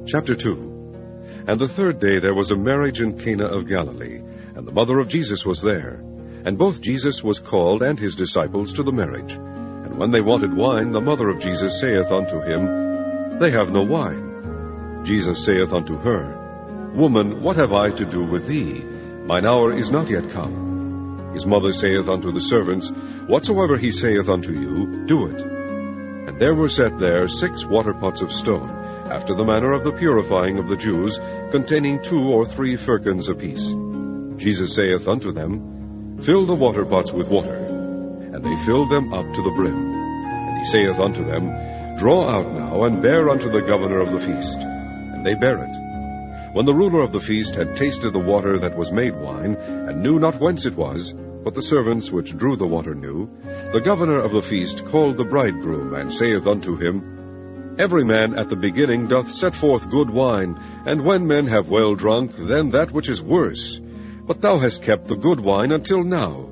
Chapter 2. And the third day there was a marriage in Cana of Galilee, and the mother of Jesus was there. And both Jesus was called and his disciples to the marriage. And when they wanted wine, the mother of Jesus saith unto him, They have no wine. Jesus saith unto her, Woman, what have I to do with thee? Mine hour is not yet come. His mother saith unto the servants, Whatsoever he saith unto you, do it. And there were set there 6 water pots of stone, after the manner of the purifying of the Jews, containing 2 or 3 firkins apiece. Jesus saith unto them, Fill the water pots with water. And they filled them up to the brim. And he saith unto them, Draw out now, and bear unto the governor of the feast. And they bare it. When the ruler of the feast had tasted the water that was made wine, and knew not whence it was, but the servants which drew the water knew, the governor of the feast called the bridegroom, and saith unto him, Every man at the beginning doth set forth good wine, and when men have well drunk, then that which is worse. But thou hast kept the good wine until now.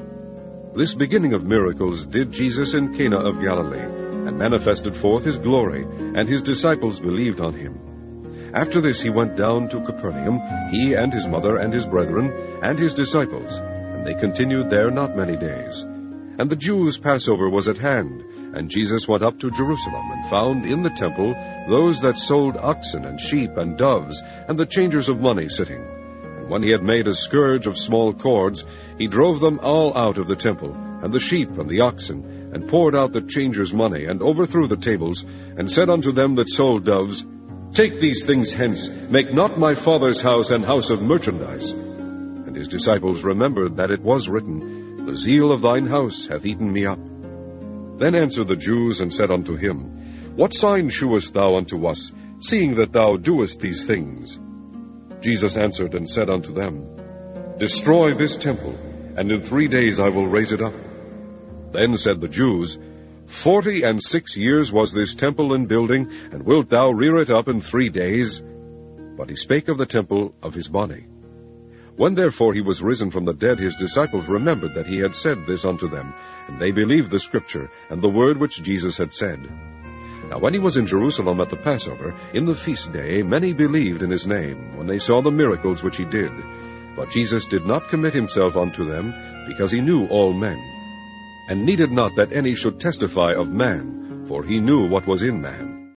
This beginning of miracles did Jesus in Cana of Galilee, and manifested forth his glory, and his disciples believed on him. After this he went down to Capernaum, he and his mother and his brethren, and his disciples, and they continued there not many days. And the Jews' Passover was at hand, and Jesus went up to Jerusalem, and found in the temple those that sold oxen and sheep and doves, and the changers of money sitting. And when he had made a scourge of small cords, he drove them all out of the temple, and the sheep and the oxen, and poured out the changers' money, and overthrew the tables, and said unto them that sold doves, Take these things hence, make not my Father's house an house of merchandise. And his disciples remembered that it was written, The zeal of thine house hath eaten me up. Then answered the Jews, and said unto him, What sign shewest thou unto us, seeing that thou doest these things? Jesus answered and said unto them, Destroy this temple, and in 3 days I will raise it up. Then said the Jews, 46 years was this temple in building, and wilt thou rear it up in 3 days? But he spake of the temple of his body. When therefore he was risen from the dead, his disciples remembered that he had said this unto them, and they believed the scripture, and the word which Jesus had said. Now when he was in Jerusalem at the Passover, in the feast day, many believed in his name, when they saw the miracles which he did. But Jesus did not commit himself unto them, because he knew all men, and needed not that any should testify of man, for he knew what was in man.